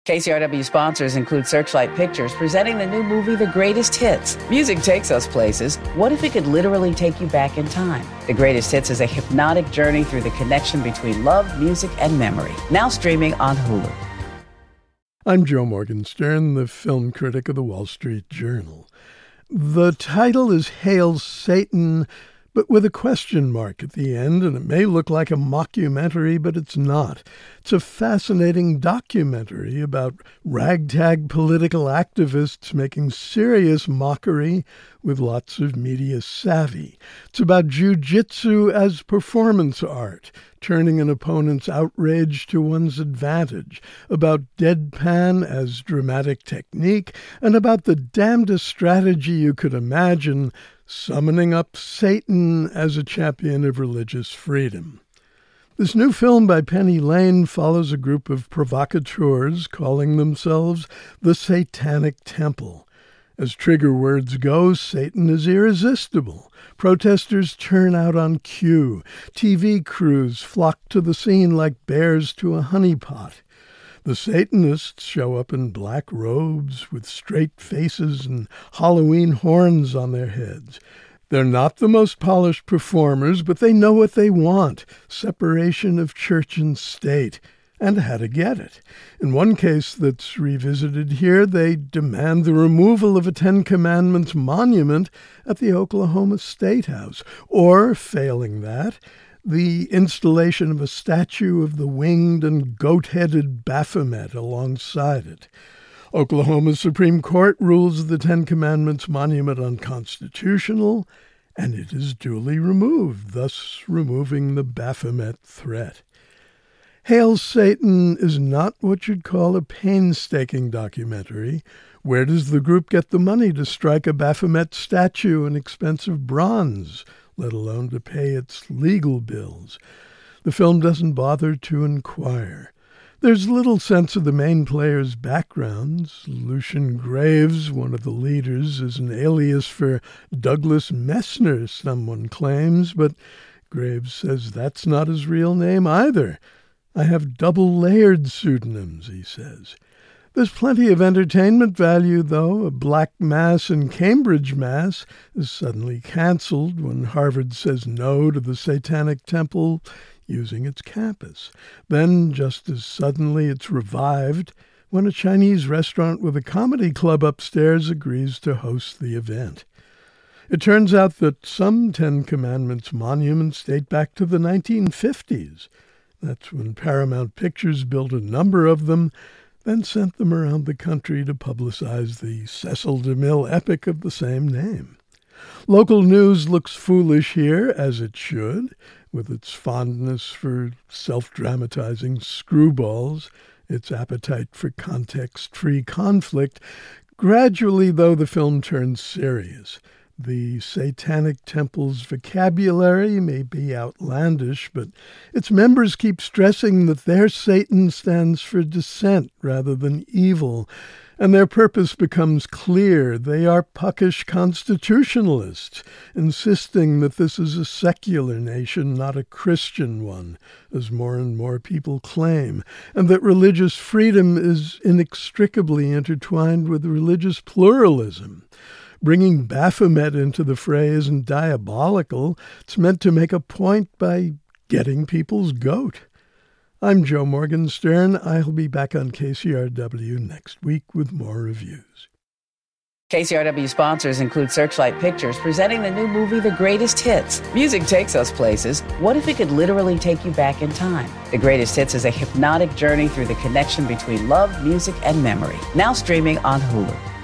KCRW sponsors include Searchlight Pictures, presenting the new movie, The Greatest Hits. Music takes us places. What if it could literally take you back in time? The Greatest Hits is a hypnotic journey through the connection between love, music, and memory. Now streaming on Hulu. I'm Joe Morgenstern, the film critic of the Wall Street Journal. The title is Hail Satan, but with a question mark at the end, and it may look like a mockumentary, but it's not. It's a fascinating documentary about ragtag political activists making serious mockery with lots of media savvy. It's about jiu-jitsu as performance art, turning an opponent's outrage to one's advantage, about deadpan as dramatic technique, and about the damnedest strategy you could imagine, summoning up Satan as a champion of religious freedom. This new film by Penny Lane follows a group of provocateurs calling themselves the Satanic Temple. As trigger words go, Satan is irresistible. Protesters turn out on cue. TV crews flock to the scene like bears to a honeypot. The Satanists show up in black robes with straight faces and Halloween horns on their heads. They're not the most polished performers, but they know what they want: separation of church and state, and how to get it. In one case that's revisited here, they demand the removal of a Ten Commandments monument at the Oklahoma State House, or, failing that, the installation of a statue of the winged and goat-headed Baphomet alongside it. Oklahoma's Supreme Court rules the Ten Commandments monument unconstitutional, and it is duly removed, thus removing the Baphomet threat. Hail Satan is not what you'd call a painstaking documentary. Where does the group get the money to strike a Baphomet statue in expensive bronze, let alone to pay its legal bills? The film doesn't bother to inquire. There's little sense of the main players' backgrounds. Lucian Graves, one of the leaders, is an alias for Douglas Messner, someone claims, but Graves says that's not his real name either. I have double-layered pseudonyms, he says. There's plenty of entertainment value, though. A black mass in Cambridge, Mass. is suddenly canceled when Harvard says no to the Satanic Temple using its campus. Then, just as suddenly, it's revived when a Chinese restaurant with a comedy club upstairs agrees to host the event. It turns out that some Ten Commandments monuments date back to the 1950s. That's when Paramount Pictures built a number of them, then sent them around the country to publicize the Cecil DeMille epic of the same name. Local news looks foolish here, as it should, with its fondness for self-dramatizing screwballs, its appetite for context-free conflict. Gradually, though, the film turns serious. The Satanic Temple's vocabulary may be outlandish, but its members keep stressing that their Satan stands for dissent rather than evil, and their purpose becomes clear. They are puckish constitutionalists, insisting that this is a secular nation, not a Christian one, as more and more people claim, and that religious freedom is inextricably intertwined with religious pluralism. Bringing Baphomet into the fray isn't diabolical. It's meant to make a point by getting people's goat. I'm Joe Morgenstern. I'll be back on KCRW next week with more reviews. KCRW sponsors include Searchlight Pictures, presenting the new movie, The Greatest Hits. Music takes us places. What if it could literally take you back in time? The Greatest Hits is a hypnotic journey through the connection between love, music, and memory. Now streaming on Hulu.